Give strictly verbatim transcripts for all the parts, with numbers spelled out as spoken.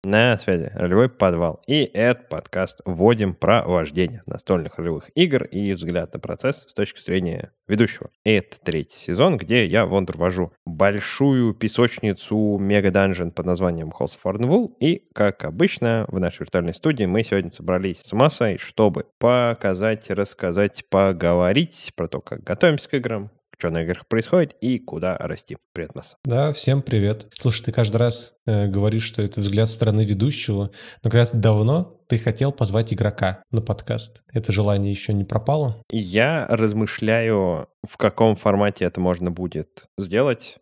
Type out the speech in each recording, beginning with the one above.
На связи Ролевой подвал. И этот подкаст вводим про вождение настольных ролевых игр и взгляд на процесс с точки зрения ведущего. И это третий сезон, где я, Вондер, вожу большую песочницу мега-данжен под названием Halls of Ardenwool. И, как обычно, в нашей виртуальной студии мы сегодня собрались с массой, чтобы показать, рассказать, поговорить про то, как готовимся к играм, что на играх происходит и куда расти. Привет, Масса. Да, всем привет. Слушай, ты каждый раз э, говоришь, что это взгляд со стороны ведущего, но когда-то давно ты хотел позвать игрока на подкаст. Это желание еще не пропало? Я размышляю, в каком формате это можно будет сделать.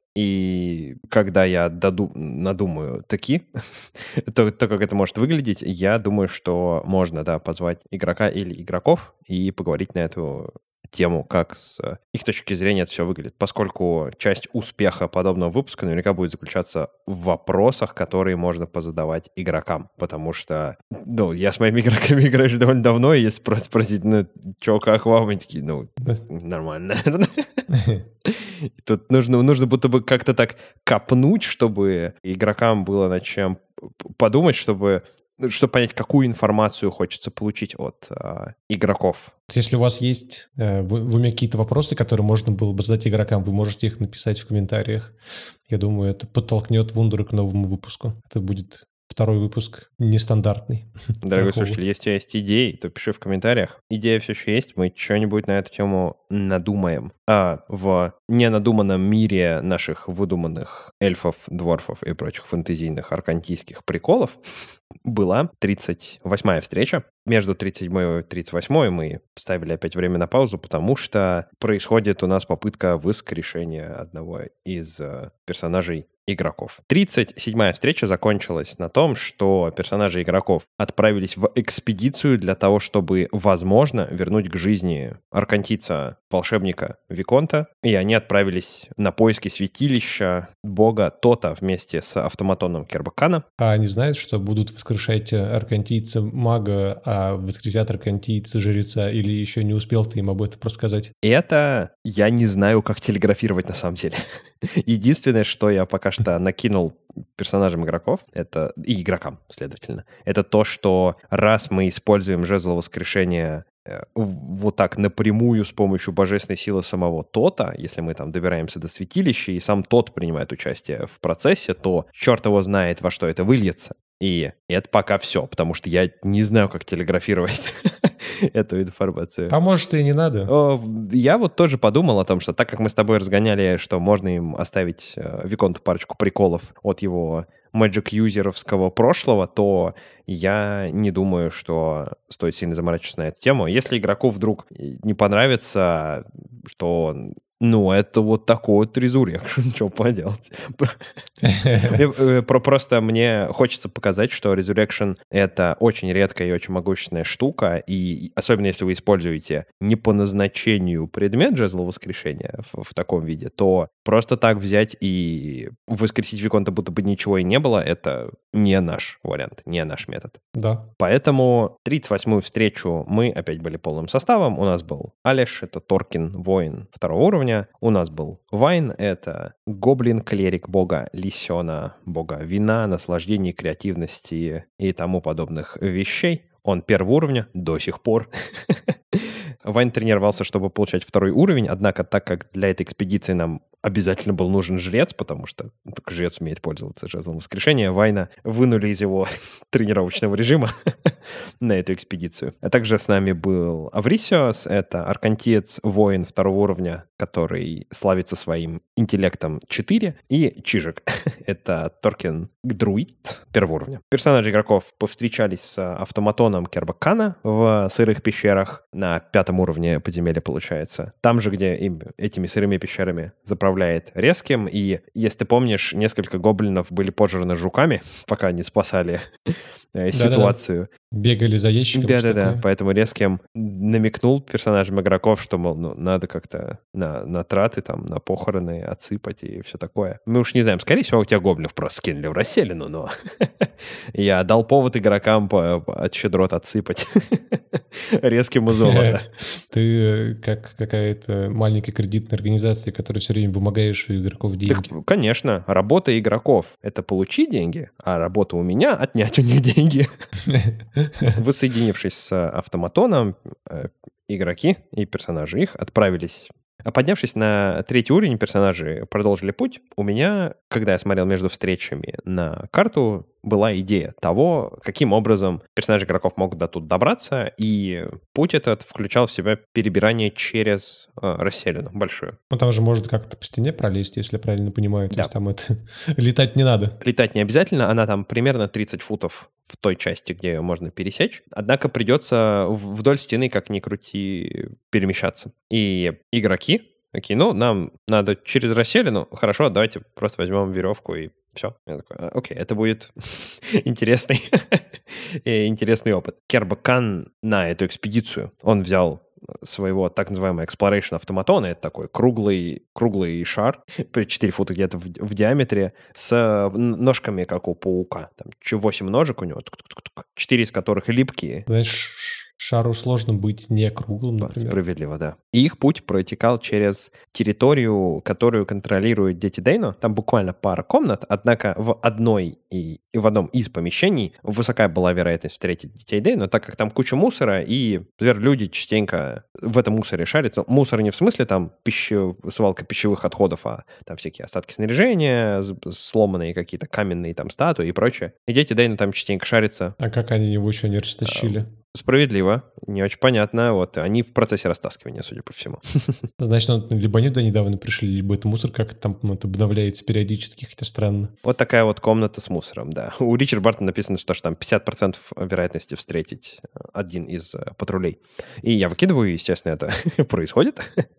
И когда я доду- надумаю таки, то, то, как это может выглядеть, я думаю, что можно, да, позвать игрока или игроков и поговорить на эту тему, как с их точки зрения это все выглядит, поскольку часть успеха подобного выпуска наверняка будет заключаться в вопросах, которые можно позадавать игрокам, потому что, ну, я с моими игроками играю уже довольно давно, и если просто спросить, ну, чё, как вам, они такие, ну, нормально, наверное. Тут нужно, нужно будто бы как-то так копнуть, чтобы игрокам было над чем подумать, чтобы чтобы понять, какую информацию хочется получить от э, игроков. Если у вас есть э, в, в уме какие-то вопросы, которые можно было бы задать игрокам, вы можете их написать в комментариях. Я думаю, это подтолкнет Вундера к новому выпуску. Это будет второй выпуск нестандартный. Дорогой слушатель, если у тебя есть идеи, то пиши в комментариях. Идея все еще есть, мы что-нибудь на эту тему надумаем. А в ненадуманном мире наших выдуманных эльфов, дворфов и прочих фэнтезийных аркантийских приколов была тридцать восьмая встреча. Между тридцать седьмой и тридцать восьмой мы ставили опять время на паузу, потому что происходит у нас попытка воскрешения одного из э, персонажей игроков. тридцать седьмая встреча закончилась на том, что персонажи игроков отправились в экспедицию для того, чтобы, возможно, вернуть к жизни аркантийца, волшебника Виконта, и они отправились на поиски святилища бога Тота вместе с автоматоном Кербакана. А они знают, что будут воскрешать аркантийца мага, а воскресят аркантийца жреца, или еще не успел ты им об этом рассказать? Это я не знаю, как телеграфировать на самом деле. Единственное, что я пока что накинул персонажам игроков, это и игрокам, следовательно, это то, что раз мы используем жезл воскрешения вот так напрямую с помощью божественной силы самого Тота, если мы там добираемся до святилища, и сам Тот принимает участие в процессе, то черт его знает, во что это выльется. И это пока все, потому что я не знаю, как телеграфировать эту информацию. А может, и не надо? Я вот тоже подумал о том, что так как мы с тобой разгоняли, что можно им оставить Виконту парочку приколов от его Magic-юзеровского прошлого, то я не думаю, что стоит сильно заморачиваться на эту тему. Если игроку вдруг не понравится, что... Ну, это вот такой вот резурекшн, что поделать. Просто мне хочется показать, что Resurrection — это очень редкая и очень могущественная штука, и особенно если вы используете не по назначению предмет жезла воскрешения в, в таком виде, то просто так взять и воскресить Виконта, будто бы ничего и не было, это не наш вариант, не наш метод. Да. Поэтому тридцать восьмую встречу мы опять были полным составом. У нас был Алеш, это Торкин, воин второго уровня. У нас был Вайн, это гоблин-клерик бога Лисена, бога вина, наслаждений, креативности и тому подобных вещей. Он первого уровня до сих пор. Вайн тренировался, чтобы получать второй уровень, однако так как для этой экспедиции нам обязательно был нужен жрец, потому что только жрец умеет пользоваться жезлом воскрешения, Вайна вынули из его тренировочного режима на эту экспедицию. А также с нами был Аврисиос, это аркантиец, воин второго уровня, который славится своим интеллектом четыре, и Чижик, это Торкин Друид первого уровня. Персонажи игроков повстречались с автоматоном Кербакана в сырых пещерах на пятом уровне подземелья, получается. Там же, где им этими сырыми пещерами заправляет Резким, и, если ты помнишь, несколько гоблинов были пожраны жуками, пока они спасали э, ситуацию. Бегали за ящиком. Да-да-да, поэтому Рескем намекнул персонажам игроков, что, мол, ну, надо как-то на, на траты, там, на похороны отсыпать и все такое. Мы уж не знаем, скорее всего, у тебя гоблинов просто скинули в расселину, но я дал повод игрокам от щедрот отсыпать Рескему золото. Ты как какая-то маленькая кредитная организация, которая все время вымогаешь у игроков деньги. Так, конечно, работа игроков — это получить деньги, а работа у меня — отнять у них деньги. Воссоединившись с автоматоном, игроки и персонажи их отправились. А поднявшись на третий уровень, персонажи продолжили путь. У меня, когда я смотрел между встречами на карту, была идея того, каким образом персонажи игроков могут до тут добраться, и путь этот включал в себя перебирание через э, расселину большую. Ну, там же можно как-то по стене пролезть, если я правильно понимаю. То да. есть там это летать не надо. Летать не обязательно, она там примерно тридцать футов в той части, где ее можно пересечь. Однако придется вдоль стены, как ни крути, перемещаться. И игроки такие, ну, нам надо через расселину, хорошо, давайте просто возьмем веревку и все. Я такой, окей, это будет интересный, интересный опыт. Кербакан на эту экспедицию, он взял своего так называемого exploration автоматона, это такой круглый, круглый шар, четыре фута где-то в, в диаметре, с ножками, как у паука. Там восемь ножек у него, четыре из которых липкие. Знаешь, шару сложно быть не круглым, например. Справедливо, да. И их путь протекал через территорию, которую контролируют дети Дейно. Там буквально пара комнат, однако в одной и, и в одном из помещений высокая была вероятность встретить детей Дейно, так как там куча мусора, и люди частенько в этом мусоре шарятся. Мусор не в смысле там пищу, свалка пищевых отходов, а там всякие остатки снаряжения, сломанные какие-то каменные там статуи и прочее. И дети Дейно там частенько шарятся. А как они его еще не растащили? Справедливо. Не очень понятно. Вот они в процессе растаскивания, судя по всему. Значит, он, либо они туда недавно пришли, либо это мусор как-то там вот, обновляется периодически, хотя странно. Вот такая вот комната с мусором, да. У Ричарда Бартона написано, что, что там пятьдесят процентов вероятности встретить один из патрулей. И я выкидываю, естественно, это происходит.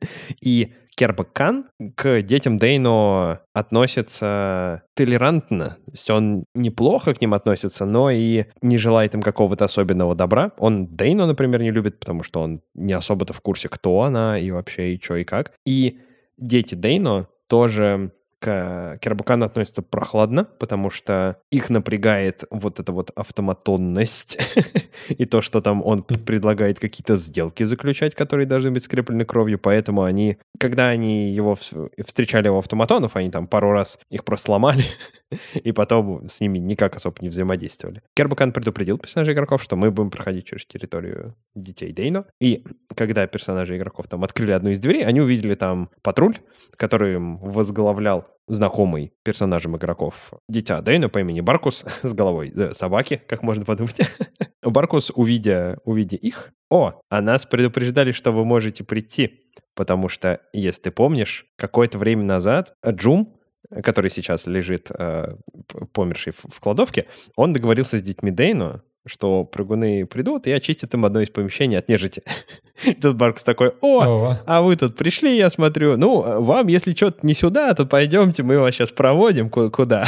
И Кербакан к детям Дейно относится толерантно. То есть он неплохо к ним относится, но и не желает им какого-то особенного добра. Он Дейно, например, не любит, потому что он не особо-то в курсе, кто она и вообще, и что, и как. И дети Дейно тоже к Кербакану относятся прохладно, потому что их напрягает вот эта вот автоматонность и то, что там он предлагает какие-то сделки заключать, которые должны быть скреплены кровью, поэтому они, когда они его встречали у автоматонов, они там пару раз их просто сломали, и потом с ними никак особо не взаимодействовали. Кербакан предупредил персонажей игроков, что мы будем проходить через территорию детей Дейно, и когда персонажи игроков там открыли одну из дверей, они увидели там патруль, который возглавлял знакомый персонажем игроков дитя Дейно по имени Баркус с головой да, собаки, как можно подумать. Баркус, увидя, увидя их, о, а нас предупреждали, что вы можете прийти, потому что, если ты помнишь, какое-то время назад Джум, который сейчас лежит э, померший в, в кладовке, он договорился с детьми Дейно, что прыгуны придут и очистят им одно из помещений от нежити. И тут Баркус такой, о, О, а вы тут пришли, я смотрю. Ну, вам, если что-то не сюда, то пойдемте, мы вас сейчас проводим куда.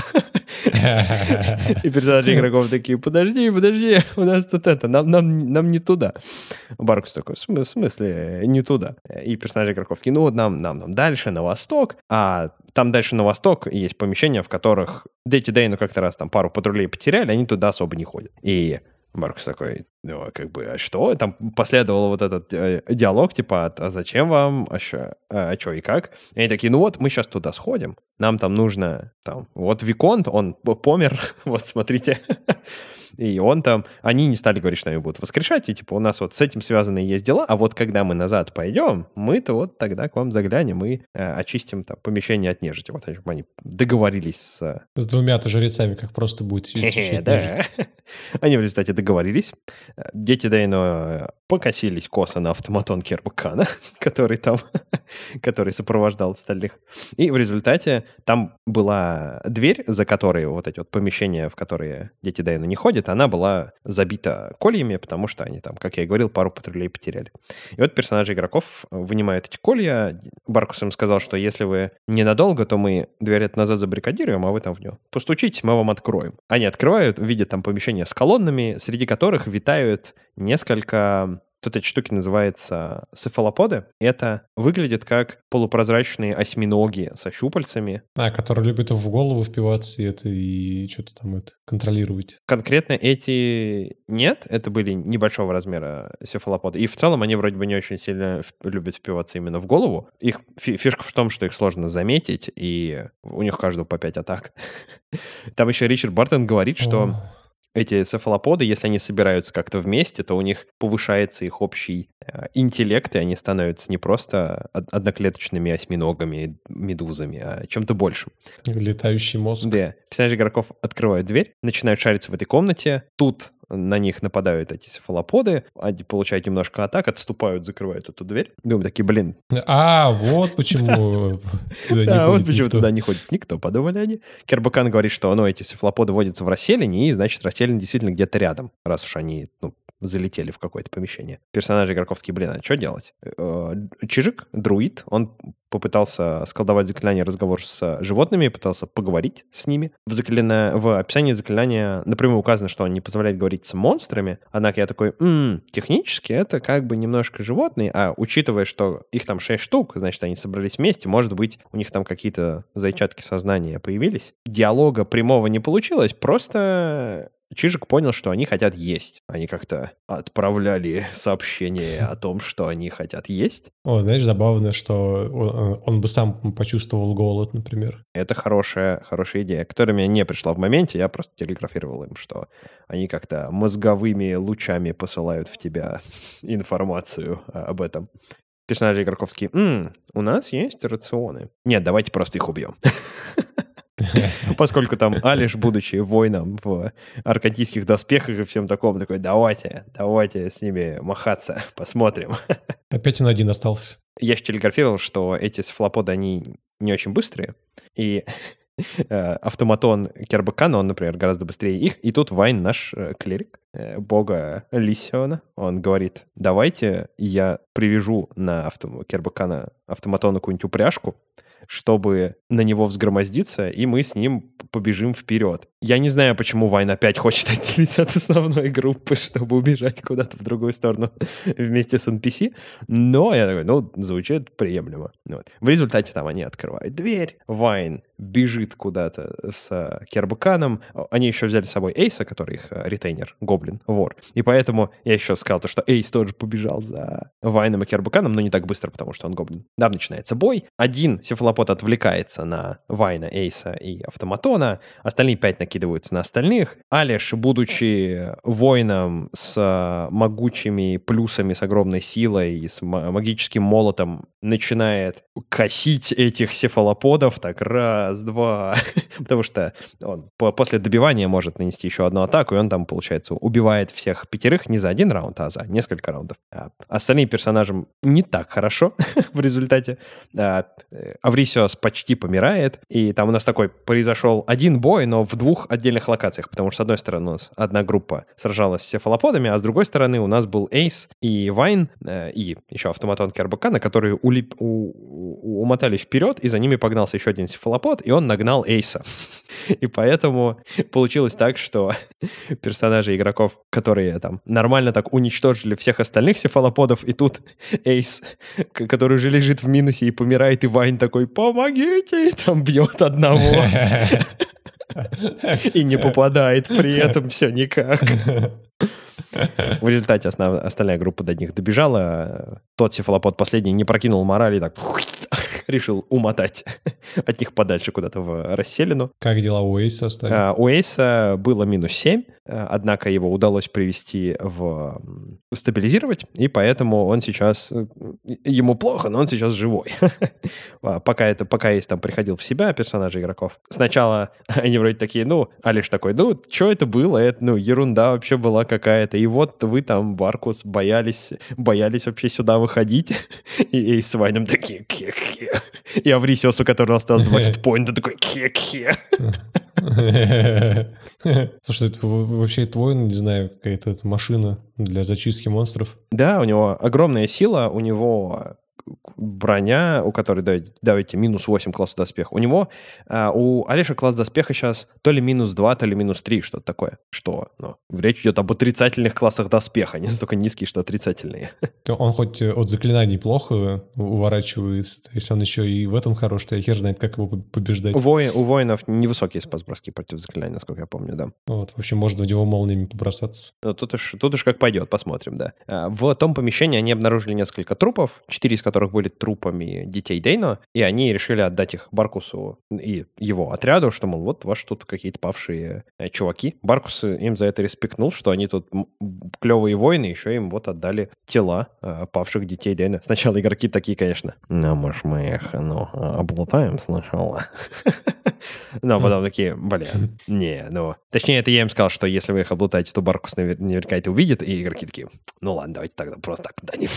И персонажи игроков такие, подожди, подожди, у нас тут это, нам, нам, нам не туда. Баркус такой, в смысле не туда? И персонажи игроков такие, ну, нам, нам, нам дальше, на восток, а там дальше на восток есть помещения, в которых дети Дейно как-то раз там пару патрулей потеряли, они туда особо не ходят. И Маркус такой, ну, как бы, а что? Там последовал вот этот э, диалог, типа, а зачем вам, а что, а, а что и как? И они такие, ну вот, мы сейчас туда сходим, нам там нужно, там, вот Виконт, он помер, вот, смотрите. И он там, они не стали говорить, что они будут воскрешать, и типа у нас вот с этим связаны есть дела, а вот когда мы назад пойдем, мы-то вот тогда к вам заглянем и э, очистим там помещение от нежити. Вот они договорились с... С двумя-то жрецами, как просто будет очищать да. Они в результате договорились. Дети Дейно покосились косо на автоматон Кербакана, который там, который сопровождал остальных. И в результате там была дверь, за которой вот эти вот помещения, в которые дети Дэйна не ходят, она была забита кольями, потому что они там, как я и говорил, пару патрулей потеряли. И вот персонажи игроков вынимают эти колья. Баркус им сказал, что если вы ненадолго, то мы дверь от назад забаррикадируем, а вы там в нее постучите, мы вам откроем. Они открывают, видят там помещение с колоннами, среди которых витают несколько... Тут эти штуки называются цефалоподы. Это выглядит как полупрозрачные осьминоги со щупальцами. А, которые любят в голову впиваться и это и что-то там это контролировать. Конкретно эти нет, это были небольшого размера цефалоподы. И в целом они вроде бы не очень сильно любят впиваться именно в голову. Их фишка в том, что их сложно заметить, и у них каждого по пять атак. Там еще Ричард Бартон говорит, что эти цефалоподы, если они собираются как-то вместе, то у них повышается их общий э, интеллект, и они становятся не просто одноклеточными осьминогами, медузами, а чем-то большим. Летающий мозг. Да. Персонажи игроков открывают дверь, начинают шариться в этой комнате. Тут на них нападают эти цефалоподы, они получают немножко атак, отступают, закрывают эту дверь. Думаю, такие, блин. А, вот почему Да, вот почему туда не ходит никто, подумали они. Кербакан говорит, что ну, эти цефалоподы водятся в расселине, и, значит, расселин действительно где-то рядом, раз уж они ну, залетели в какое-то помещение. Персонажи игроков такие, блин, а что делать? Чижик, друид, он попытался сколдовать заклинание разговор с животными, пытался поговорить с ними. В, заклина... в описании заклинания напрямую указано, что он не позволяет говорить с монстрами, однако я такой, м-м, технически это как бы немножко животные, а учитывая, что их там шесть штук, значит, они собрались вместе, может быть, у них там какие-то зайчатки сознания появились. Диалога прямого не получилось, просто... Чижик понял, что они хотят есть. Они как-то отправляли сообщение о том, что они хотят есть. О, знаешь, забавно, что он, он бы сам почувствовал голод, например. Это хорошая, хорошая идея, которая мне не пришла в моменте. Я просто телеграфировал им, что они как-то мозговыми лучами посылают в тебя информацию об этом. Персонажи игроков такие, м-м, у нас есть рационы. Нет, давайте просто их убьем. Поскольку там Алиш, будучи воином в аркадийских доспехах и всем таком, такой, давайте, давайте с ними махаться, посмотрим. Опять он один остался. Я еще телеграфировал, что эти цефалоподы, они не очень быстрые, и автоматон Кербакана, он, например, гораздо быстрее их, и тут Вайн, наш клирик, бога Лисиона, он говорит, давайте я привяжу на авто... Кербакана автоматону какую-нибудь упряжку, чтобы на него взгромоздиться, и мы с ним побежим вперед. Я не знаю, почему Вайн опять хочет отделиться от основной группы, чтобы убежать куда-то в другую сторону вместе с эн пи си, но я такой, ну, звучит приемлемо. Вот. В результате там они открывают дверь, Вайн бежит куда-то с Кербаканом, они еще взяли с собой Эйса, который их ретейнер, гоблин, вор, и поэтому я еще сказал то, что Эйс тоже побежал за Вайном и Кербаканом, но не так быстро, потому что он гоблин. Там начинается бой, один цефалопод отвлекается на Вайна, Эйса и автоматона, остальные пять накидываются на остальных. Алиш, будучи воином с могучими плюсами, с огромной силой и с магическим молотом, начинает косить этих цефалоподов, так раз, два, потому что он после добивания может нанести еще одну атаку, и он там, получается, убивает всех пятерых не за один раунд, а за несколько раундов. А остальным персонажам не так хорошо в результате. Аврисиос почти помирает, и там у нас такой произошел один бой, но в двух отдельных локациях, потому что с одной стороны у нас одна группа сражалась с цефалоподами, а с другой стороны у нас был Эйс и Вайн, э, и еще автоматон Кербакана, которые улип, у, у, умотали вперед, и за ними погнался еще один цефалопод, и он нагнал Эйса. И поэтому получилось так, что персонажи игроков, которые там нормально так уничтожили всех остальных цефалоподов, и тут Эйс, который уже лежит в минусе и помирает, и Вайн такой, помогите, и там бьет одного. И не попадает при этом все никак. В результате основ... остальная группа до них добежала. Тот цефалопод последний не прокинул мораль и так решил умотать от них подальше куда-то в расселину. Как дела у Эйса стали? А, у Эйса было минус семь, однако его удалось привести в... стабилизировать, и поэтому он сейчас... Ему плохо, но он сейчас живой. пока, это, пока Эйс там приходил в себя, персонажи игроков. Сначала они вроде такие, ну, Алиш такой, ну, что это было? Это, ну, ерунда вообще была какая-то. И вот вы там, Баркус, боялись, боялись вообще сюда выходить. И Эйс с Вайном такие, ке-ке. И Аврисиос, у которого осталось два хитпоинта, такой, ке-ке. Слушай, это вообще твой, не знаю, какая-то машина для зачистки монстров. Да, у него огромная сила, у него броня, у которой, давайте, давайте минус восемь класс доспеха. У него, а, у Алиша класс доспеха сейчас то ли минус два, то ли минус три, что-то такое. Что, ну, речь идет об отрицательных классах доспеха, не настолько низкие, что отрицательные. Он хоть от заклинаний плохо уворачивается, то есть он еще и в этом хорош, что я хер знает, как его побеждать. У, воин, у воинов невысокие спас-броски против заклинаний, насколько я помню, да. Вот, в общем, можно в него молниями побросаться. Ну, тут уж, тут уж как пойдет, посмотрим, да. В том помещении они обнаружили несколько трупов, четыре из которых были трупами детей Дейно, и они решили отдать их Баркусу и его отряду, что, мол, вот ваши тут какие-то павшие э, чуваки. Баркус им за это респектнул, что они тут клевые воины, еще им вот отдали тела э, павших детей Дейно. Сначала игроки такие, конечно, ну, может, мы их, ну, облутаем сначала. Но потом такие, блин, не, ну... Точнее, это я им сказал, что если вы их облутаете, то Баркус наверняка это увидит, и игроки такие, ну ладно, давайте тогда просто так подадим.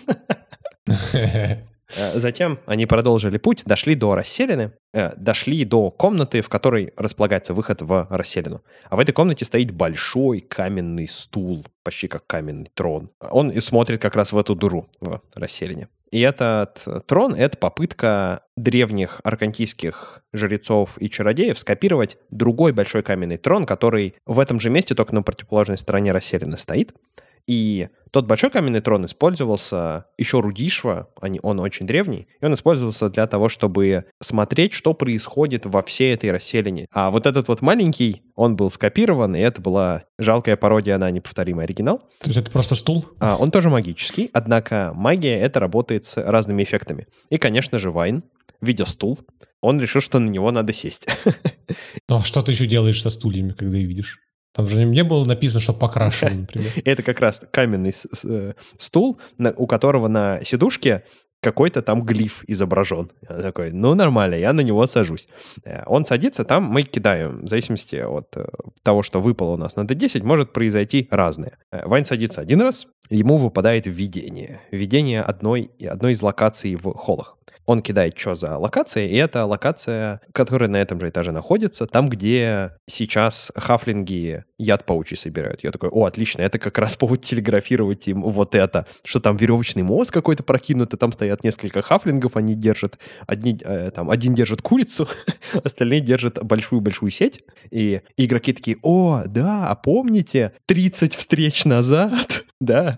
Затем они продолжили путь, дошли до расселины, э, дошли до комнаты, в которой располагается выход в расселину. А в этой комнате стоит большой каменный стул, почти как каменный трон. Он и смотрит как раз в эту дыру в расселине. И этот трон — это попытка древних аркантийских жрецов и чародеев скопировать другой большой каменный трон, который в этом же месте, только на противоположной стороне расселины стоит. И тот большой каменный трон использовался еще Рудишва, он очень древний, и он использовался для того, чтобы смотреть, что происходит во всей этой расселине. А вот этот вот маленький, он был скопирован, и это была жалкая пародия на неповторимый оригинал. То есть это просто стул? А, он тоже магический, однако магия это работает с разными эффектами. И, конечно же, Вайн, видя стул, он решил, что на него надо сесть. Ну а что ты еще делаешь со стульями, когда их видишь? Там же не было написано, что покрашено, например. Это как раз каменный стул, у которого на сидушке какой-то там глиф изображен. Я такой, ну нормально, я на него сажусь. Он садится, там мы кидаем, в зависимости от того, что выпало у нас на дэ десять, может произойти разное. Вайн садится один раз, ему выпадает видение. Видение одной, одной из локаций в холлах. Он кидает, что за локация, и это локация, которая на этом же этаже находится, там, где сейчас хафлинги яд паучий собирают. Я такой, о, отлично, это как раз повод телеграфировать им вот это, что там веревочный мост какой-то прокинут, и там стоят несколько хафлингов, они держат, одни, э, там, один держит курицу, остальные держат большую-большую сеть, и игроки такие, о, да, а помните, тридцать встреч назад, да,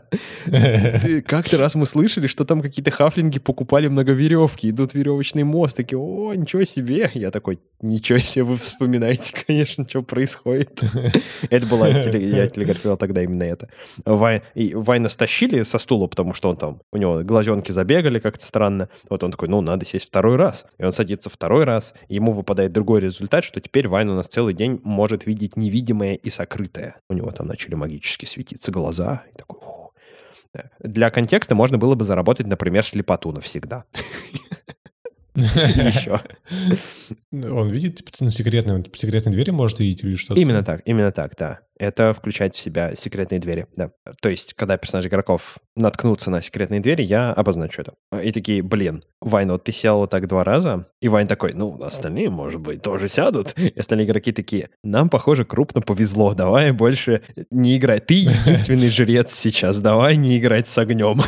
как-то раз мы слышали, что там какие-то хафлинги покупали многоверевки, идут веревочный мост, такие, о, ничего себе. Я такой, ничего себе, вы вспоминаете, конечно, что происходит. Это было, я телеграфировал тогда именно это. Вай, и Вайна стащили со стула, потому что он там, у него глазенки забегали как-то странно. Вот он такой, ну, надо сесть второй раз. И он садится второй раз, и ему выпадает другой результат, что теперь Вайн у нас целый день может видеть невидимое и сокрытое. У него там начали магически светиться глаза. И такой, фу. Для контекста можно было бы заработать, например, слепоту навсегда. Еще. Он видит, типа, ну, секретные, он, типа, секретные двери может видеть или что-то? Именно так, именно так, да. Это включает в себя секретные двери, да. То есть, когда персонажи игроков наткнутся на секретные двери, я обозначу это. И такие, блин, Вайн, вот ты сел вот так два раза, и Вайн такой, ну, остальные, может быть, тоже сядут. И остальные игроки такие, нам, похоже, крупно повезло, давай больше не играй. Ты единственный жрец сейчас, давай не играть с огнем.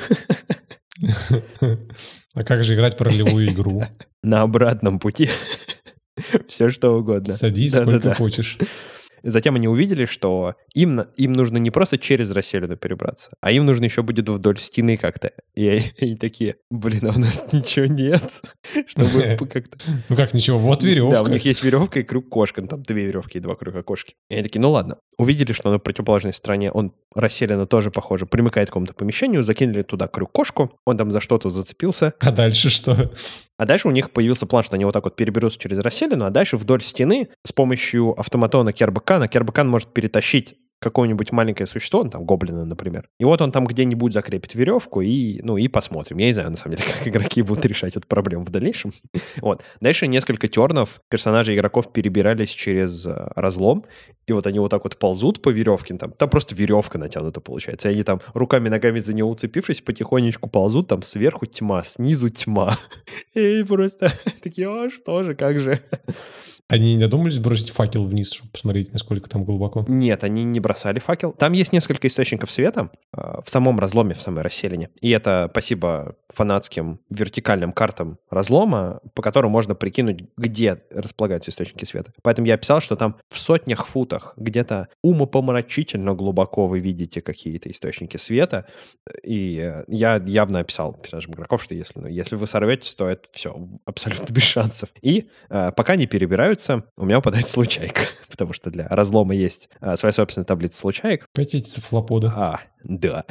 А как же играть в ролевую игру? На обратном пути. Все что угодно. Садись, да, сколько да, да. хочешь. затем они увидели, что им, им нужно не просто через расселину перебраться, а им нужно еще будет вдоль стены как-то. И они такие, блин, а у нас ничего нет, чтобы как-то... Ну как ничего, вот веревка. Да, у них есть веревка и крюк-кошка, там две веревки и два крюка-кошки. И они такие, ну ладно. Увидели, что на противоположной стороне он расселена тоже, похоже, примыкает к какому-то помещению, закинули туда крюк-кошку, он там за что-то зацепился. А дальше что? А дальше у них появился план, что они вот так вот переберутся через расселину, а дальше вдоль стены с помощью автоматона Кербакана Кербакан может перетащить какое-нибудь маленькое существо, ну, там, гоблина, например. И вот он там где-нибудь закрепит веревку, и, ну, и посмотрим. Я не знаю, на самом деле, как игроки будут решать эту проблему в дальнейшем. Вот. Дальше несколько тернов персонажей игроков перебирались через uh, разлом, и вот они вот так вот ползут по веревке, там, там просто веревка натянута получается, и они там руками-ногами за нее уцепившись, потихонечку ползут, там сверху тьма, снизу тьма. И просто такие, а что же, как же... Они не додумались бросить факел вниз, чтобы посмотреть, насколько там глубоко? Нет, они не бросали факел. Там есть несколько источников света э, в самом разломе, в самой расселине. И это спасибо фанатским вертикальным картам разлома, по которым можно прикинуть, где располагаются источники света. Поэтому я писал, что там в сотнях футах, где-то умопомрачительно глубоко вы видите какие-то источники света. И э, я явно описал персонажам игроков, что если, ну, если вы сорветесь, то это все абсолютно без шансов. И э, пока не перебирают, у меня выпадает случайка, потому что для разлома есть а, своя собственная таблица случаек. Пять эти цифлопода. А, да.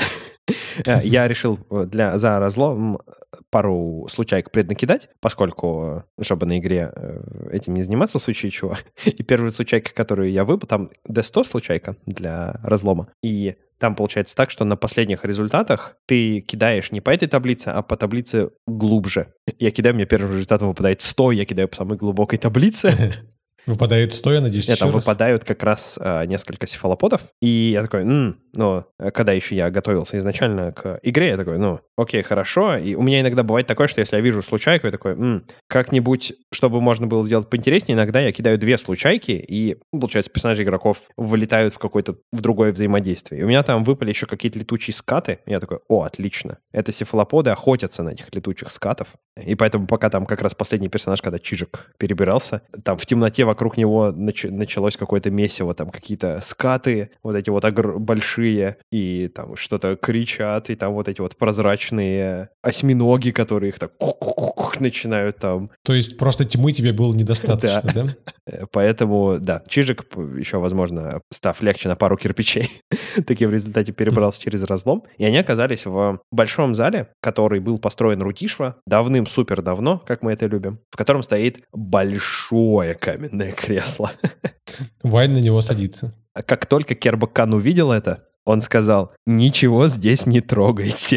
Я решил для, за разлом пару случаек преднакидать, поскольку, чтобы на игре этим не заниматься в случае чего. И первая случайка, которую я выбрал, там ди сто случайка для разлома. И там получается так, что на последних результатах ты кидаешь не по этой таблице, а по таблице глубже. Я кидаю, мне первым результатом выпадает сто, я кидаю по самой глубокой таблице. Выпадает сто, я надеюсь, Нет, еще там раз. выпадают как раз а, несколько сефалоподов. И я такой, м-м, ну, когда еще я готовился изначально к игре, я такой, ну, окей, хорошо. И у меня иногда бывает такое, что если я вижу случайку, я такой, м-м, как-нибудь, чтобы можно было сделать поинтереснее, иногда я кидаю две случайки, и, получается, персонажи игроков вылетают в какое-то, в другое взаимодействие. И у меня там выпали еще какие-то летучие скаты. И я такой, о, отлично. Это сефалоподы охотятся на этих летучих скатов. И поэтому пока там как раз последний персонаж, когда Чижик перебирался, там в темноте вокруг него нач- началось какое-то месиво, там какие-то скаты, вот эти вот огр- большие, и там что-то кричат, и там вот эти вот прозрачные осьминоги, которые их так начинают там... То есть просто тьмы тебе было недостаточно, да? Поэтому, да, Чижик еще, возможно, став легче на пару кирпичей, таки в результате перебрался через разлом, и они оказались в большом зале, который был построен Рутишва давным-супер давно, как мы это любим, в котором стоит большое каменное кресло. Вайн на него садится. Как только Кербакан увидел это, он сказал, ничего здесь не трогайте.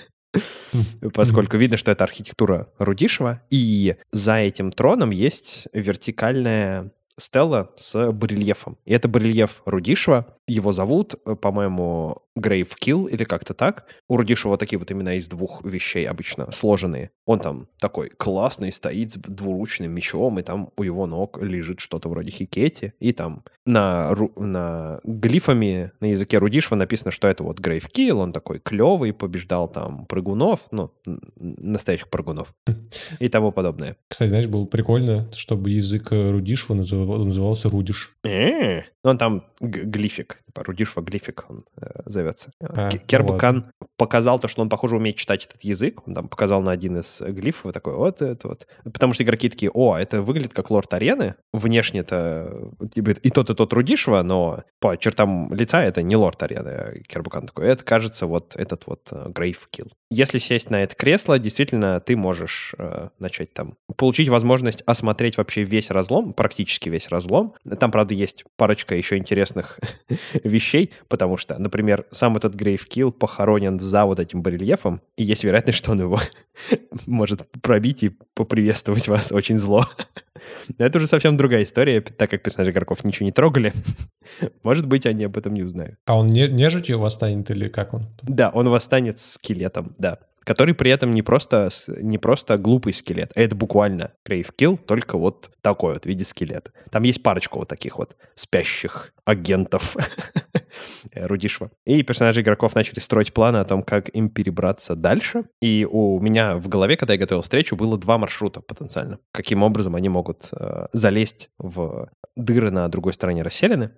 Поскольку видно, что это архитектура Рудишева, и за этим троном есть вертикальная стела с барельефом. И это барельеф Рудишева. Его зовут, по-моему, Грейвкилл или как-то так. У Рудишева такие вот имена из двух вещей обычно сложенные. Он там такой классный, стоит с двуручным мечом, и там у его ног лежит что-то вроде Хикети. И там на, на глифами на языке Рудишева написано, что это вот Грейвкилл, он такой клевый, побеждал там прыгунов, ну, настоящих прыгунов и тому подобное. Кстати, знаешь, было прикольно, чтобы язык Рудишева назывался Рудиш. Ну, он там глифик, типа Рудишева глифик он э, зовется. А, Кербакан ну показал то, что он, похоже, умеет читать этот язык. Он там показал на один из глифов и такой, вот это вот. Потому что игроки такие, о, это выглядит как лорд арены. Внешне-то типа, и тот, и тот Рудишева, но по чертам лица это не лорд арены. Кербакан такой, это, кажется, вот этот вот Грейвкилл. Если сесть на это кресло, действительно, ты можешь э, начать там получить возможность осмотреть вообще весь разлом, практически весь разлом. Там, правда, есть парочка еще интересных вещей, потому что, например, сам этот Грейвкилл похоронен за вот этим барельефом, и есть вероятность, что он его может пробить и поприветствовать вас очень зло. Но это уже совсем другая история, так как персонажи игроков ничего не трогали. Может быть, они об этом не узнают. А он не, нежитью восстанет или как он? Да, он восстанет скелетом, да. Который при этом не просто, не просто глупый скелет, а это буквально Грейвкилл, только вот такой вот в виде скелета. Там есть парочка вот таких вот спящих агентов Рудишева. И персонажи игроков начали строить планы о том, как им перебраться дальше. И у меня в голове, когда я готовил встречу, было два маршрута потенциально. Каким образом они могут э, залезть в дыры на другой стороне расселены.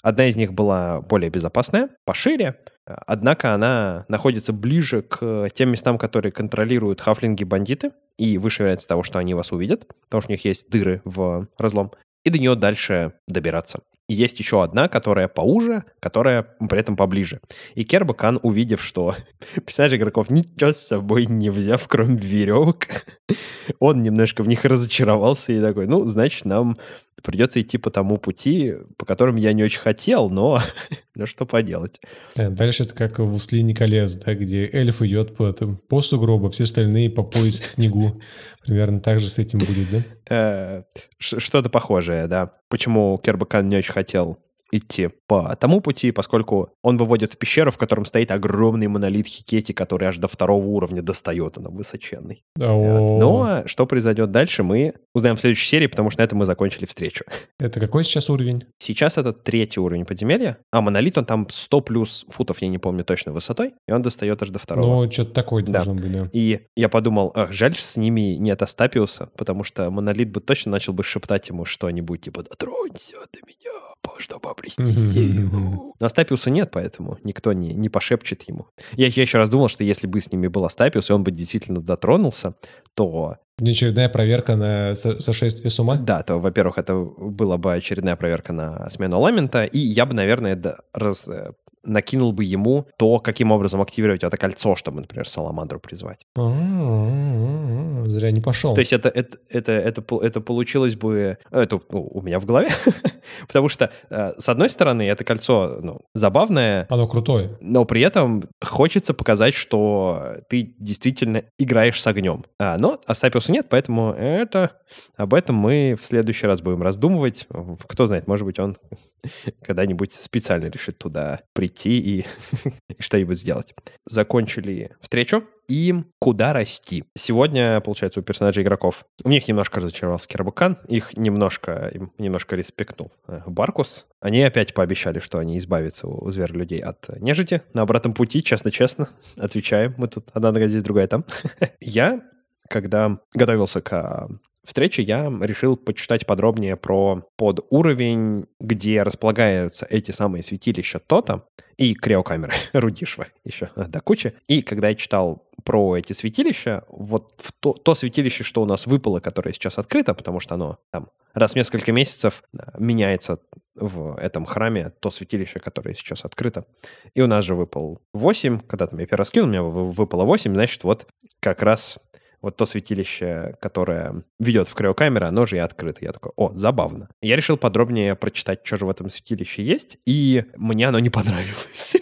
Одна из них была более безопасная, пошире, однако она находится ближе к тем местам, которые контролируют хафлинги-бандиты, и выше вероятность того, что они вас увидят, потому что у них есть дыры в разлом, и до нее дальше добираться. И есть еще одна, которая поуже, которая при этом поближе. И Кербакан, увидев, что персонажи игроков ничего с собой не взяв, кроме веревок, он немножко в них разочаровался и такой, ну, значит, нам придется идти по тому пути, по которому я не очень хотел, но ну что поделать. Дальше это как в «Властелине колец», да, где эльф идет по, там, по сугробу, все остальные по пояс в снегу. Примерно так же с этим будет, да? Что-то похожее, да. Почему Кербакан не очень хотел идти по тому пути, поскольку он выводит в пещеру, в котором стоит огромный монолит Хикети, который аж до второго уровня достает, он высоченный. О-о-о. Но что произойдет дальше, мы узнаем в следующей серии, потому что на этом мы закончили встречу. Это какой сейчас уровень? Сейчас это третий уровень подземелья, а монолит, он там сто плюс футов, я не помню точно, высотой, и он достает аж до второго. Ну, что-то такое должно быть, да. И я подумал, ах, жаль, с ними нет Астапиуса, потому что монолит бы точно начал бы шептать ему что-нибудь, типа «Дотронься до меня, чтобы обрести силу». Но Астапиуса нет, поэтому никто не, не пошепчет ему. Я, я еще раз думал, что если бы с ними был Астапиус, и он бы действительно дотронулся, то... Очередная проверка на сошествие с ума? Да, то, во-первых, это была бы очередная проверка на смену Ламента, и я бы, наверное, да, раз, накинул бы ему то, каким образом активировать это кольцо, чтобы, например, Саламандру призвать. Зря не пошел. То есть это, это, это, это, это получилось бы... Это у меня в голове. Потому что, с одной стороны, это кольцо ну, забавное. Оно крутое. Но при этом хочется показать, что ты действительно играешь с огнем. А, но Астапиуса нет, поэтому это, об этом мы в следующий раз будем раздумывать. Кто знает, может быть, он когда-нибудь специально решит туда прийти и, и что-нибудь сделать. Закончили встречу. И куда расти? Сегодня, получается, у персонажей игроков у них немножко разочаровался Кербакан, их немножко, им немножко респектнул Баркус. Они опять пообещали, что они избавятся у зверолюдей от нежити. На обратном пути, честно-честно, отвечаем. Мы тут одна нога здесь, другая там. Я, когда готовился к встрече, я решил почитать подробнее про подуровень, где располагаются эти самые святилища Тота и криокамеры Рудишва еще до кучи. И когда я читал про эти святилища, вот в то, то святилище, что у нас выпало, которое сейчас открыто, потому что оно там раз в несколько месяцев меняется в этом храме, то святилище, которое сейчас открыто. И у нас же выпал восемь, когда там я первый раз кинул, у меня выпало восемь, значит, вот как раз вот то святилище, которое ведет в криокамеры, оно же и открыто. Я такой, о, забавно. Я решил подробнее прочитать, что же в этом святилище есть, и мне оно не понравилось.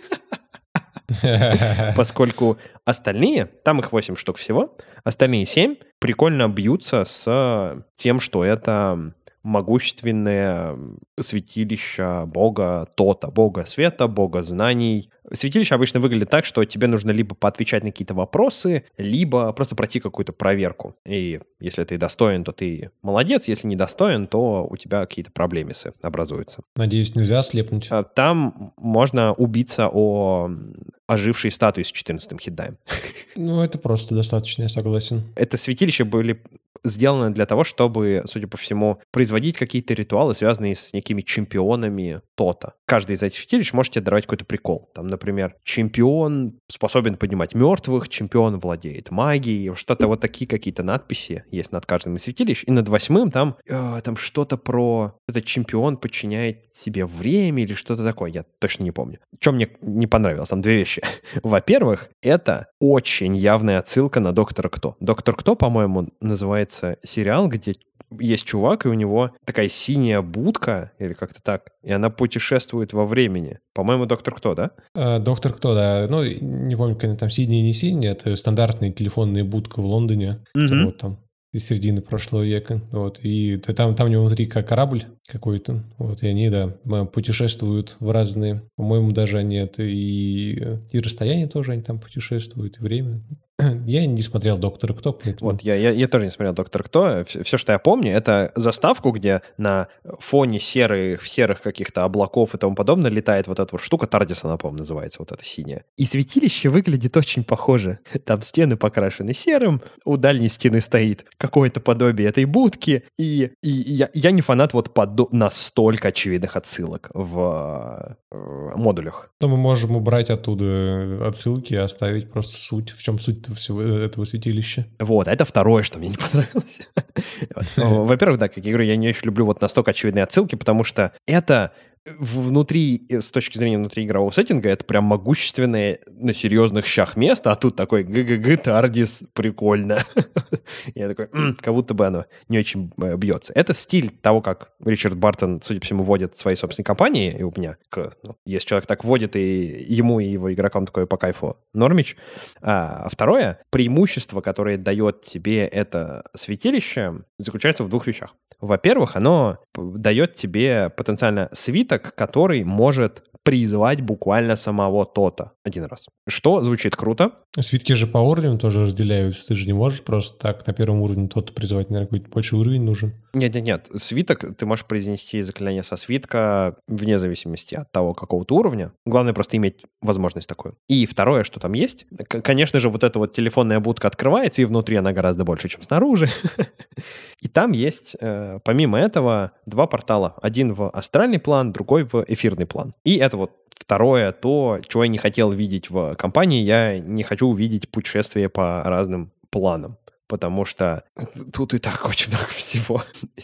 Поскольку остальные, там их восемь штук всего, остальные семь прикольно бьются с тем, что это могущественное святилище бога Тота, бога света, бога знаний. Святилище обычно выглядит так, что тебе нужно либо поотвечать на какие-то вопросы, либо просто пройти какую-то проверку. И если ты достоин, то ты молодец, если не достоин, то у тебя какие-то проблемисы образуются. Надеюсь, нельзя слепнуть. Там можно убиться о ожившей статуи с четырнадцатым хитдаем. Ну, это просто достаточно, я согласен. Это святилище были сделаны для того, чтобы, судя по всему, производить какие-то ритуалы, связанные с некими чемпионами Тота. Каждый из этих святилищ может тебе давать какой-то прикол. Там, например, чемпион способен поднимать мертвых, чемпион владеет магией, что-то вот такие какие-то надписи есть над каждым из святилищ. И над восьмым там, э, там что-то про... Этот чемпион подчиняет себе время или что-то такое. Я точно не помню. Что мне не понравилось? Там две вещи. Во-первых, это очень явная отсылка на «Доктора Кто». «Доктор Кто», по-моему, называется сериал, где есть чувак, и у него такая синяя будка, или как-то так, и она путешествует во времени. По-моему, «Доктор Кто», да? А, «Доктор Кто», да. Ну, не помню, как там синяя, не синяя, это стандартная телефонная будка в Лондоне. Mm-hmm. Вот там из середины прошлого века. Вот. И там, там у него внутри как корабль какой-то. Вот. И они, да, путешествуют в разные... По-моему, даже они это и, и расстояние тоже они там путешествуют, и время. Я не смотрел «Доктора Кто», поэтому... Вот, я, я, я тоже не смотрел «Доктор Кто». Все, все, что я помню, это заставку, где на фоне серых, серых каких-то облаков и тому подобное летает вот эта вот штука, Тардис она, по-моему, называется, вот эта синяя. И святилище выглядит очень похоже. Там стены покрашены серым, у дальней стены стоит какое-то подобие этой будки, и, и я, я не фанат вот подо- настолько очевидных отсылок в э, модулях. Но мы можем убрать оттуда отсылки и оставить просто суть. В чем суть всего этого святилища? Вот, а это второе, что мне не понравилось. Во-первых, да, как я говорю, я не очень люблю вот настолько очевидные отсылки, потому что это внутри, с точки зрения внутриигрового сеттинга, это прям могущественное на серьезных щах место, а тут такой ГГГ, Тардис, прикольно. Я такой, м-м, как будто бы оно не очень бьется. Это стиль того, как Ричард Бартон, судя по всему, вводит свои собственные компании, и у меня, ну, если человек так вводит, и ему, и его игрокам такое по кайфу нормич. А второе, преимущество, которое дает тебе это святилище, заключается в двух вещах. Во-первых, оно дает тебе потенциально свиток, который может призвать буквально самого Тота один раз. Что звучит круто. Свитки же по уровням тоже разделяются. Ты же не можешь просто так на первом уровне Тота призвать. Наверное, какой-то большой уровень нужен. Нет-нет-нет. Свиток, ты можешь произнести заклинание со свитка вне зависимости от того, какого-то уровня. Главное просто иметь возможность такую. И второе, что там есть, конечно же, вот эта вот телефонная будка открывается, и внутри она гораздо больше, чем снаружи. И там есть, помимо этого, два портала. Один в астральный план, другой в эфирный план. И это вот второе, то, чего я не хотел видеть в компании. Я не хочу увидеть путешествие по разным планам. Потому что тут и так очень много всего.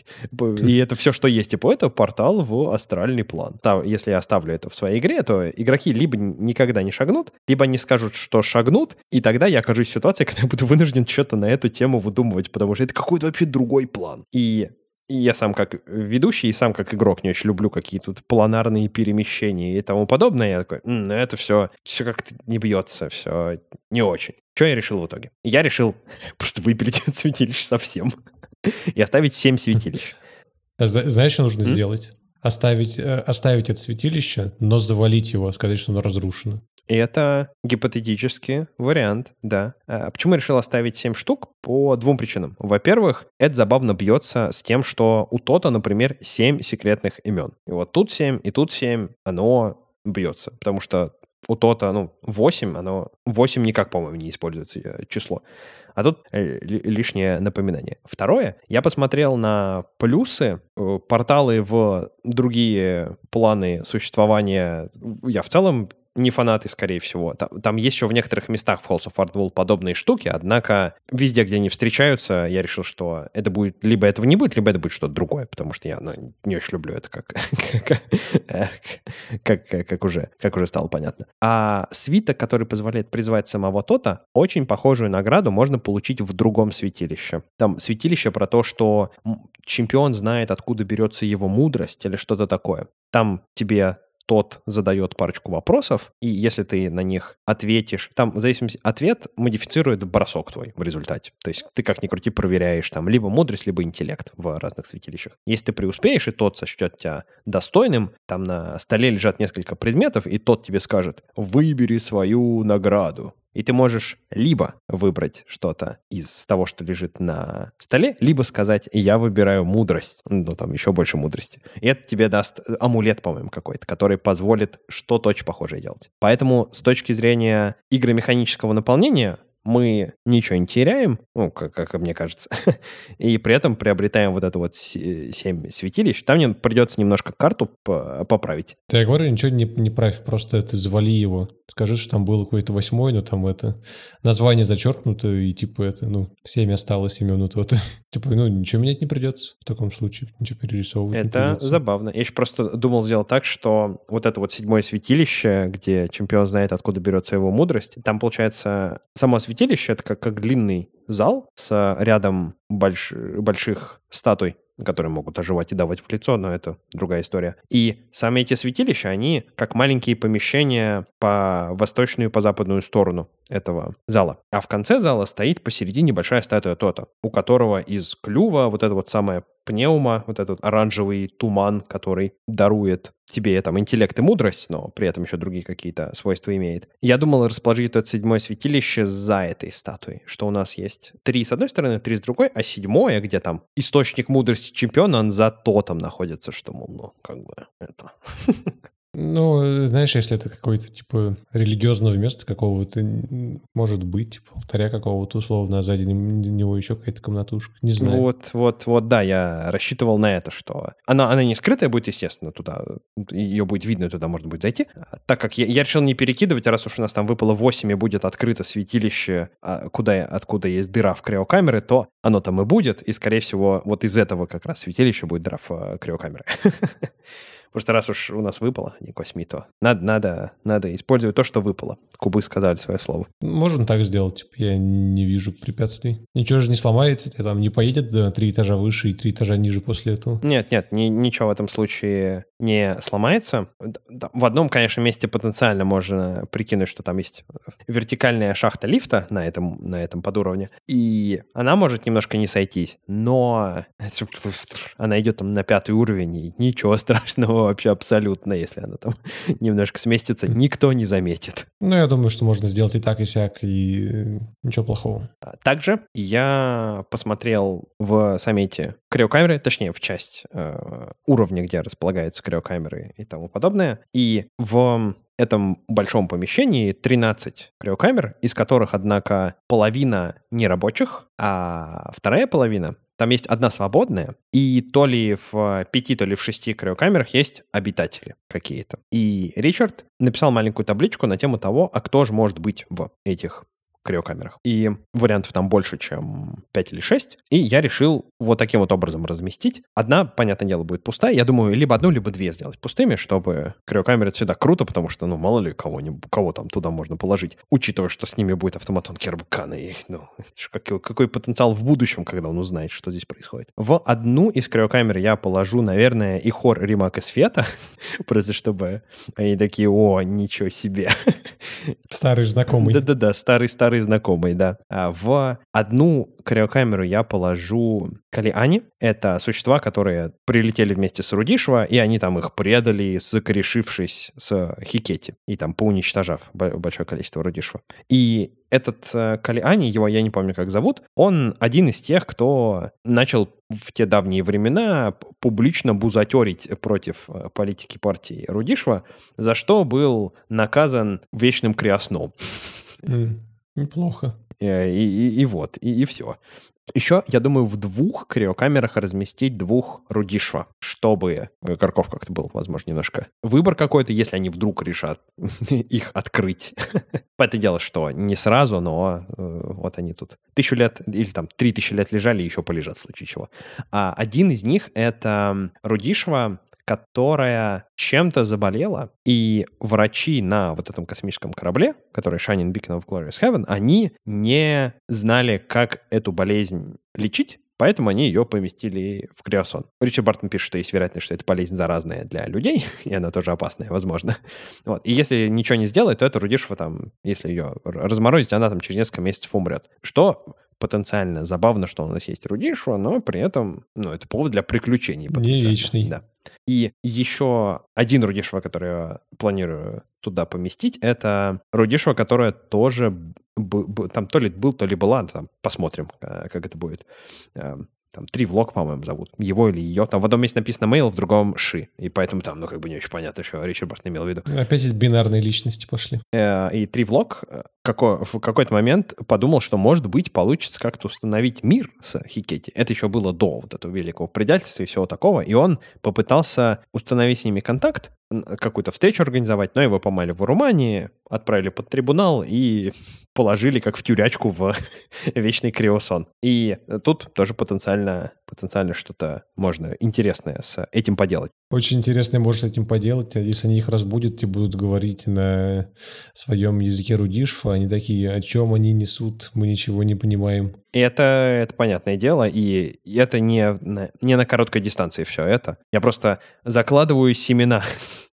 И это все, что есть. Типа, это портал в астральный план. Там, если я оставлю это в своей игре, то игроки либо никогда не шагнут, либо они скажут, что шагнут, и тогда я окажусь в ситуации, когда я буду вынужден что-то на эту тему выдумывать, потому что это какой-то вообще другой план. И... И я сам как ведущий и сам как игрок не очень люблю какие тут планарные перемещения и тому подобное. Я такой, М, ну это все, все как-то не бьется, все не очень. Что я решил в итоге? Я решил просто выпилить это святилище совсем и оставить семь святилищ. Знаешь, что нужно М? сделать? Оставить, оставить это святилище, но завалить его, сказать, что оно разрушено. И это гипотетический вариант, да. А почему я решил оставить семь штук? По двум причинам. Во-первых, это забавно бьется с тем, что у Тота, например, семь секретных имен. И вот тут семь, и тут семь, оно бьется. Потому что у Тота, ну, восемь, оно... восемь никак, по-моему, не используется число. А тут лишнее напоминание. Второе, я посмотрел на плюсы, порталы в другие планы существования. Я в целом не фанаты, скорее всего. Там, там есть еще в некоторых местах в Halls of Ardwool подобные штуки, однако везде, где они встречаются, я решил, что это будет, либо этого не будет, либо это будет что-то другое, потому что я ну, не очень люблю это, как, как, как, как, уже, как уже стало понятно. А свиток, который позволяет призвать самого Тота, очень похожую награду можно получить в другом святилище. Там святилище про то, что чемпион знает, откуда берется его мудрость или что-то такое. Там тебе Тот задает парочку вопросов, и если ты на них ответишь, там в зависимости ответ модифицирует бросок твой в результате. То есть ты как ни крути проверяешь там либо мудрость, либо интеллект в разных святилищах. Если ты преуспеешь, и тот сочтет тебя достойным, там на столе лежат несколько предметов, и тот тебе скажет: выбери свою награду. И ты можешь либо выбрать что-то из того, что лежит на столе, либо сказать: я выбираю мудрость. Ну, там еще больше мудрости. И это тебе даст амулет, по-моему, какой-то, который позволит что-то очень похожее делать. Поэтому с точки зрения игромеханического наполнения мы ничего не теряем, ну, как, как мне кажется, и при этом приобретаем вот это вот семь святилищ. Там мне придется немножко карту поправить. Да я говорю, ничего не, не правь, просто ты завали его. Скажи, что там было какой-то восьмой, но там это название зачеркнуто, и типа это, ну, семь осталось имен, вот это. Типа, ну, ничего менять не придется в таком случае, ничего перерисовывать это не придется. Это забавно. Я еще просто думал сделать так, что вот это вот седьмое святилище, где чемпион знает, откуда берется его мудрость, там, получается, само святилище — это как, как длинный зал с рядом больш... больших статуй, которые могут оживать и давать в лицо, но это другая история. И сами эти святилища, они как маленькие помещения по восточную и по западную сторону этого зала. А в конце зала стоит посередине большая статуя Тота, у которого из клюва вот это вот самое пневма, вот этот оранжевый туман, который дарует тебе там интеллект и мудрость, но при этом еще другие какие-то свойства имеет. Я думал расположить это седьмое святилище за этой статуей, что у нас есть три с одной стороны, три с другой, а седьмое, где там источник мудрости чемпиона, он за тотом находится, что, мол, ну, как бы это... Ну, знаешь, если это какое-то, типа, религиозного места какого-то, может быть, типа, алтаря какого-то условно, а сзади него еще какая-то комнатушка. Не знаю. Вот, вот, вот, да, я рассчитывал на это, что она, она не скрытая будет, естественно, туда, ее будет видно, туда можно будет зайти. Так как я, я решил не перекидывать, раз уж у нас там выпало восемь и будет открыто святилище, куда, откуда есть дыра в криокамеры, то оно там и будет, и, скорее всего, вот из этого как раз святилища будет дыра в криокамеры. Потому что раз уж у нас выпало, не к восьми, то надо, надо, надо использовать то, что выпало. Кубы сказали свое слово. Можно так сделать, типа, я не вижу препятствий. Ничего же не сломается, тебе там не поедет на три этажа выше и три этажа ниже после этого? Нет, нет, ни, ничего в этом случае не сломается. В одном, конечно, месте потенциально можно прикинуть, что там есть вертикальная шахта лифта на этом, на этом подуровне, и она может немножко не сойтись, но она идет там на пятый уровень, и ничего страшного вообще абсолютно, если она там немножко сместится, никто не заметит. Ну, я думаю, что можно сделать и так, и сяк, и ничего плохого. Также я посмотрел в сами эти криокамеры, точнее, в часть э, уровня, где располагаются криокамеры и тому подобное, и в этом большом помещении тринадцать криокамер, из которых, однако, половина нерабочих, а вторая половина, там есть одна свободная, и то ли в пяти, то ли в шести криокамерах есть обитатели какие-то. И Ричард написал маленькую табличку на тему того, а кто же может быть в этих криокамерах. И вариантов там больше, чем пять или шесть. И я решил вот таким вот образом разместить. Одна, понятное дело, будет пустая. Я думаю, либо одну, либо две сделать пустыми, чтобы криокамеры — это всегда круто, потому что, ну, мало ли кого-нибудь, кого там туда можно положить. Учитывая, что с ними будет автоматон Кербакана. И, ну, какой, какой потенциал в будущем, когда он узнает, что здесь происходит. В одну из криокамер я положу, наверное, и хор Римак и Света, просто чтобы они такие: о, ничего себе. Старый знакомый. Да-да-да, старый-старый знакомый, да. А в одну криокамеру я положу Калиани. Это существа, которые прилетели вместе с Рудишва, и они там их предали, закорешившись с Хикети, и там поуничтожав большое количество Рудишва. И этот э, Калиани, его я не помню, как зовут, он один из тех, кто начал в те давние времена публично бузатерить против политики партии Рудишва, за что был наказан вечным криосном. Mm, неплохо. И, и, и вот, и, и все. Еще, я думаю, в двух криокамерах разместить двух Рудишва, чтобы Карков как-то был, возможно, немножко выбор какой-то, если они вдруг решат их открыть. Понятное дело, что не сразу, но э, вот они тут тысячу лет или там три тысячи лет лежали и еще полежат в случае чего. А один из них — это Рудишва, которая чем-то заболела, и врачи на вот этом космическом корабле, который Shining Beacon of Glorious Heaven, они не знали, как эту болезнь лечить, поэтому они ее поместили в криосон. Ричард Бартон пишет, что есть вероятность, что эта болезнь заразная для людей, и она тоже опасная, возможно. Вот. И если ничего не сделать, то эта Рудишва там, если ее разморозить, она там через несколько месяцев умрет. Что потенциально забавно, что у нас есть Рудишва, но при этом, ну, это повод для приключений. Не вечный. Да. И еще один Рудишва, который я планирую туда поместить, это Рудишва, которая тоже б- б- там то ли был, то ли была, там посмотрим, как это будет. Там три влог, по-моему, зовут. Его или ее. Там в одном месте написано Мейл, в другом Ши. И поэтому там, ну, как бы не очень понятно, что Ричард Бартон имел в виду. Опять эти бинарные личности пошли. И три влог какой, в какой-то момент подумал, что, может быть, получится как-то установить мир с Хикети. Это еще было до вот этого великого предательства и всего такого. И он попытался установить с ними контакт, какую-то встречу организовать, но его поймали в Урумании, отправили под трибунал и положили как в тюрячку в вечный криосон. И тут тоже потенциально, потенциально что-то можно интересное с этим поделать. Очень интересно, может, с этим поделать. Если они их разбудят, те будут говорить на своем языке Рудишва. Они такие: о чем они несут? Мы ничего не понимаем. И это, это понятное дело, и это не, не на короткой дистанции все это. Я просто закладываю семена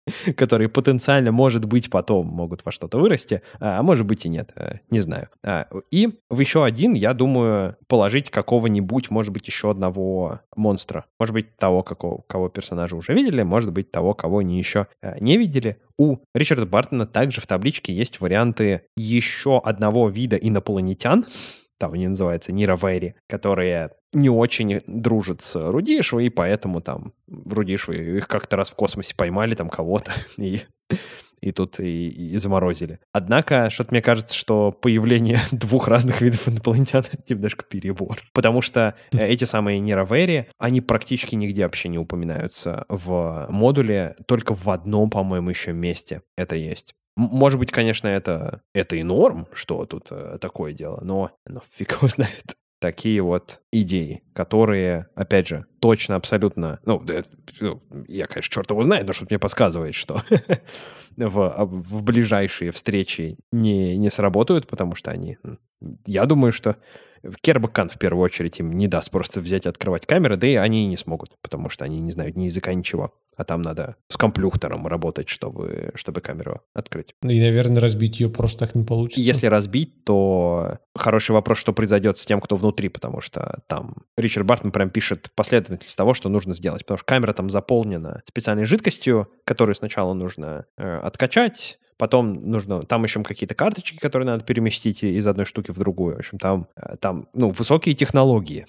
которые потенциально, может быть, потом могут во что-то вырасти, а может быть и нет, не знаю. И в еще один, я думаю, положить какого-нибудь, может быть, еще одного монстра. Может быть, того, какого, кого персонажа уже видели, может быть, того, кого они еще не видели. У Ричарда Бартона также в табличке есть варианты еще одного вида инопланетян, там они называются Нировэри, которые не очень дружат с Рудишевой, и поэтому там Рудишевой их как-то раз в космосе поймали там кого-то и, и тут и, и заморозили. Однако, что-то мне кажется, что появление двух разных видов инопланетян — это немножко перебор. Потому что эти самые Нировэри, они практически нигде вообще не упоминаются в модуле, только в одном, по-моему, еще месте это есть. Может быть, конечно, это, это и норм, что тут э, такое дело, но, но фиг его знает. Такие вот идеи, которые, опять же, точно, абсолютно... Ну, да, я, конечно, черт его знает, но что-то мне подсказывает, что в, в ближайшие встречи не, не сработают, потому что они... Я думаю, что Кербакан в первую очередь им не даст просто взять и открывать камеры, да и они и не смогут, потому что они не знают ни языка, ничего. А там надо с компьютером работать, чтобы, чтобы камеру открыть. И, наверное, разбить ее просто так не получится. Если разбить, то хороший вопрос, что произойдет с тем, кто внутри, потому что там Ричард Бартон прям пишет последовательность того, что нужно сделать, потому что камера там заполнена специальной жидкостью, которую сначала нужно э, откачать, потом нужно, там еще какие-то карточки, которые надо переместить из одной штуки в другую. В общем, там, там ну, высокие технологии.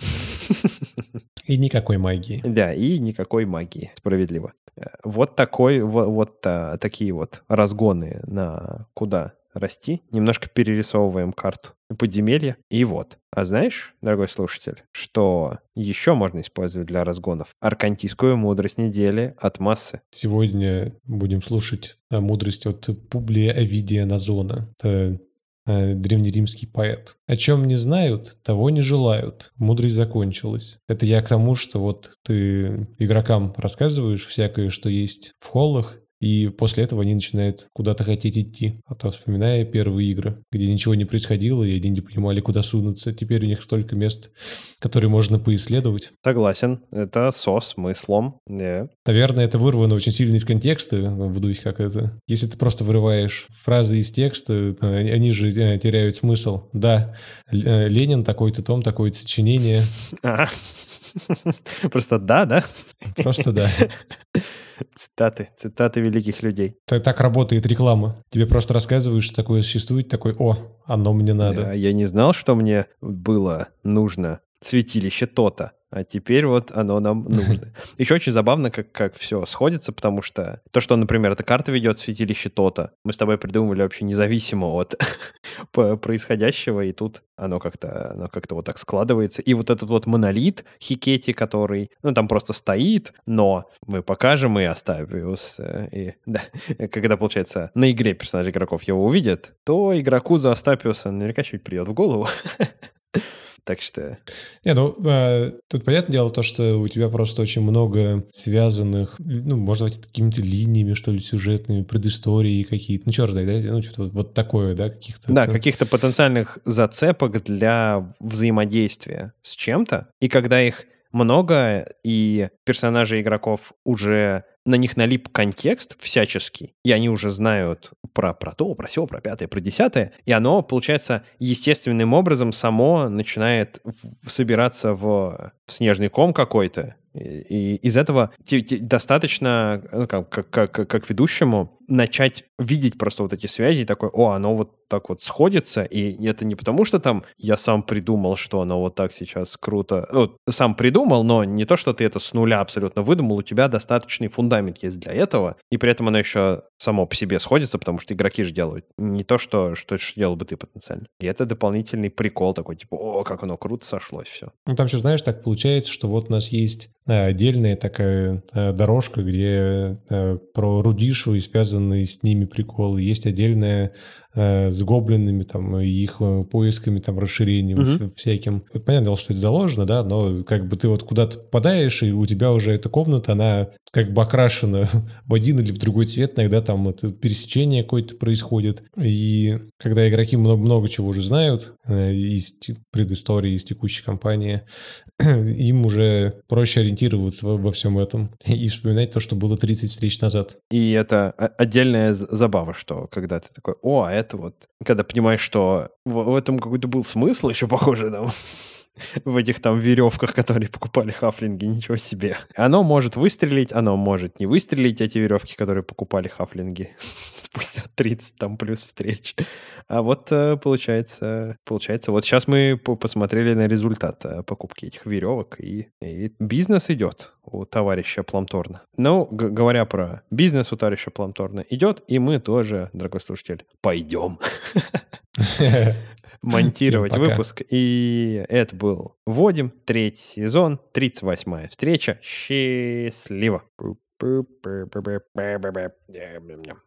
И никакой магии. Да, и никакой магии. Справедливо. Вот такой, вот, вот а, такие вот разгоны на куда расти. Немножко перерисовываем карту подземелья. И вот. А знаешь, дорогой слушатель, что еще можно использовать для разгонов? Аркантийскую мудрость недели от массы. Сегодня будем слушать мудрость от Публия Овидия Назона. Это древнеримский поэт. О чем не знают, того не желают. Мудрость закончилась. Это я к тому, что вот ты игрокам рассказываешь всякое, что есть в холлах, и после этого они начинают куда-то хотеть идти. А то, вспоминая первые игры, где ничего не происходило, и они не понимали, куда сунуться. Теперь у них столько мест, которые можно поисследовать. Согласен. Это со смыслом. Yeah. Наверное, это вырвано очень сильно из контекста, в духе как это. Если ты просто вырываешь фразы из текста, они же теряют смысл. Да, Ленин, такой-то том, такое-то сочинение. Просто да, да? Просто да. Цитаты, цитаты великих людей. Так, так работает реклама. Тебе просто рассказывают, что такое существует, такой, о, оно мне надо. Я, я не знал, что мне было нужно святилище то-то, а теперь вот оно нам нужно. Еще очень забавно, как, как все сходится, потому что то, что, например, эта карта ведет святилище то-то, мы с тобой придумывали вообще независимо от происходящего, и тут оно как-то, оно как-то вот так складывается. И вот этот вот монолит Хикети, который, ну, там просто стоит, но мы покажем и Астапиус. И, да, когда, получается, на игре персонажи игроков его увидят, то игроку за Астапиуса наверняка чуть придет в голову. Так что... Не, ну, э, тут понятное дело то, что у тебя просто очень много связанных, ну, можно сказать, какими-то линиями, что ли, сюжетными, предыстории какие-то, ну, черт знает, да, ну, что-то вот, вот такое, да, каких-то... Да, это... каких-то потенциальных зацепок для взаимодействия с чем-то, и когда их много, и персонажи игроков уже... на них налип контекст всяческий, и они уже знают про, про то, про сё, про пятое, про десятое, и оно, получается, естественным образом само начинает в, собираться в, в снежный ком какой-то, и, и из этого те, те, достаточно, ну, как, как, как, как ведущему, начать видеть просто вот эти связи, и такой, о, оно вот так вот сходится, и это не потому, что там я сам придумал, что оно вот так сейчас круто, ну, сам придумал, но не то, что ты это с нуля абсолютно выдумал, у тебя достаточный фундамент есть для этого, и при этом оно еще само по себе сходится, потому что игроки же делают не то, что, что, что делал бы ты потенциально. И это дополнительный прикол такой, типа, о, как оно круто сошлось, все. Ну, там еще, знаешь, так получается, что вот у нас есть отдельная такая дорожка, где про Рудишева и связанные с ними приколы. Есть отдельная э, с гоблинами, там, и их э, поисками, там, расширением Мгм. вс- всяким. Вот понятное дело, что это заложено, да, но как бы ты вот куда-то попадаешь, и у тебя уже эта комната, она как бы окрашена в один или в другой цвет, иногда там это пересечение какое-то происходит. И когда игроки много, много чего уже знают э, из те- предыстории, из текущей кампании, им уже проще ориентироваться во, во всем этом и вспоминать то, что было тридцать встреч назад. И это о- отдельная з- забава, что когда ты такой, о, а это вот... Когда понимаешь, что в, в этом какой-то был смысл еще, похоже, да, в этих там веревках, которые покупали хафлинги, ничего себе. Оно может выстрелить, оно может не выстрелить, эти веревки, которые покупали хафлинги спустя тридцать там плюс встреч. А вот э, получается, получается, вот сейчас мы по- посмотрели на результат э, покупки этих веревок, и, и бизнес идет у товарища Пламторна. Ну, г- говоря про бизнес у товарища Пламторна идет, и мы тоже, дорогой слушатель, пойдем Всем монтировать пока. выпуск. И это был «Вводим», третий сезон, тридцать восьмая встреча. Счастливо!